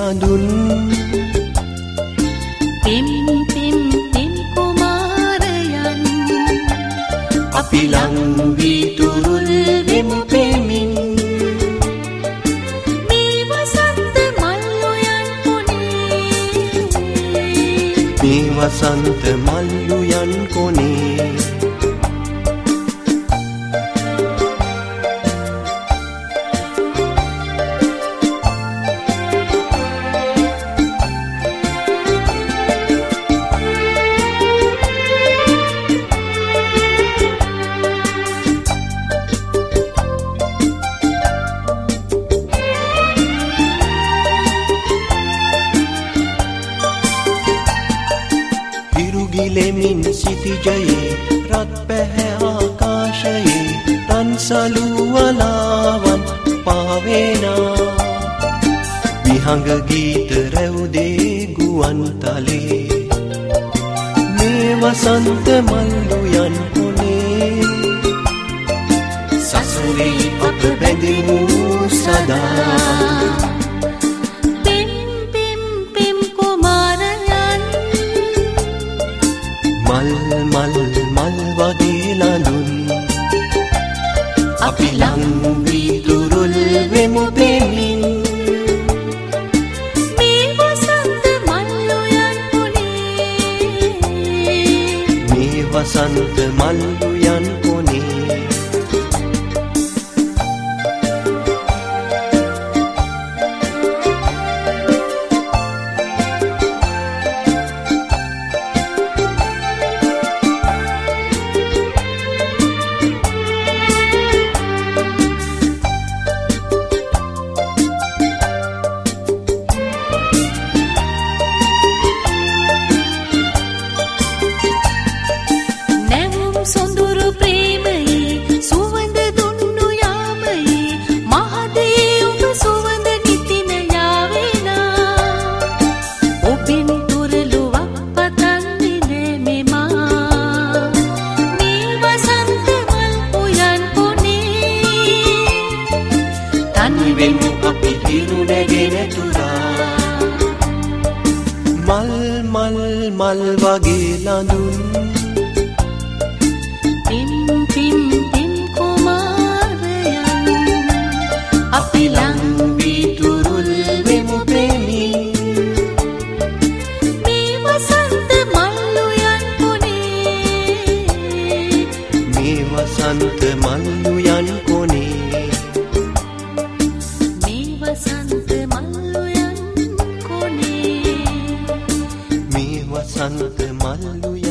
ලඳුන් පිම් පිම් පිම් කුමාරයන් අපි ලං වී තුරුල් වෙමු පෙමින් මේ වසන්ත මල් උයන් කොනේ මේ වසන්ත මල් උයන් කොනේ හිරුගිලෙමින් සිටිජයේ රත් පැහැ ආකාශයේ රන්සලු වලාවන් පාවෙනා විහඟ ගීත රැවුදේ ගුවන් තලේ මේ වසන්ත මල් උයන් කොනේ සසුනේ අප බැඳෙමු සදා මල් මල් වගේ ලඳුන් අපි ලං වී තුරුල් වෙමු පෙමින් මේ වසන්ත මල් උයන් කොනේ මේ වසන්ත මල් උයන් කොනේ සොඳුරු ප්‍රේමයේ සුවඳ දුන්නු යාමයේ මහදේ ඔබ සුවඳ නිතින යාවෙනා ඔබෙන් තුරලුවක් පතන්නේ මෙමා මේ වසන්ත මල් උයන් කොනේ තනි වෙමු අපි හිරු නැගෙන තුරා මල් මල් මල් වගේ ලඳුන් පිම් පිම් පිම් කුමාරයන් අපි ලං වී තුරුල් වෙමු පෙමින් මේ වසන්ත මල් උයන් කොනේ මේ වසන්ත මල් උයන් කොනේ මේ වසන්ත මල් උයන් කොනේ මේ වසන්ත මල් උයන්